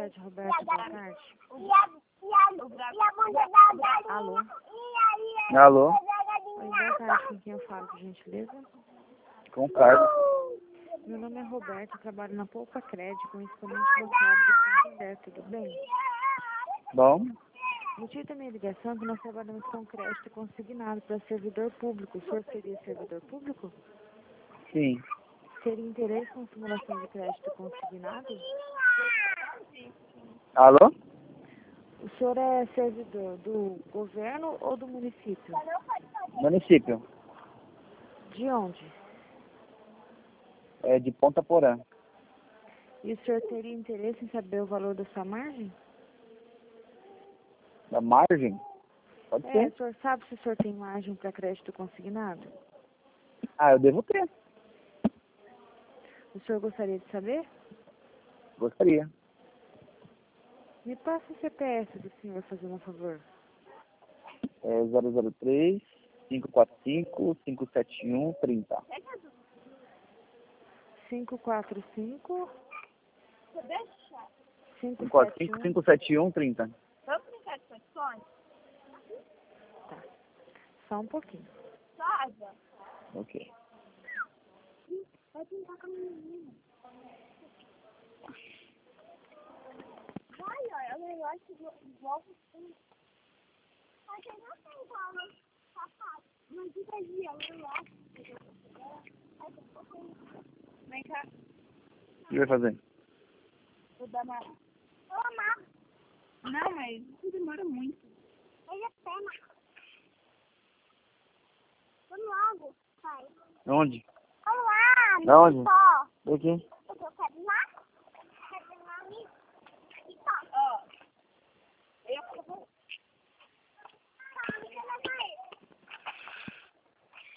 tarde, Roberto. Boa tarde. Alô? Alô? Oi, boa tarde. Com quem eu falo, por gentileza? Com o Carlos. Meu nome é Roberto, eu trabalho na Poupa Crédito, com exponente bancário do Santander, tudo bem? Bom, O motivo da minha ligação é que nós trabalhamos com crédito consignado para servidor público. O senhor seria servidor público? sim. Teria interesse com simulação de crédito consignado? Alô? O senhor é servidor do governo ou do município? Município. De onde? É de Ponta Porã. E o senhor teria interesse em saber o valor da sua margem? Da margem? Pode O ser. senhor sabe se o senhor tem margem para crédito consignado? Ah, eu devo ter. O senhor gostaria de saber? Gostaria. Me passa o CPF do senhor, fazendo um favor. É 003 545 571 30. 545 545 571. 571 30. Vamos brincar de telefone? Tá. Só um pouquinho. Sabe? Ok. Vai brincar com a menina. Vai, olha, o negócio volta assim. Mas eu não sei como, papai. Mas fica aí, ó, o negócio. Vem cá. O que vai fazer? Vou dar uma... Ô, não, mas isso demora muito. Ele é pena. Vamos logo, pai. Onde? Vamos lá, Da onde? não. Aqui.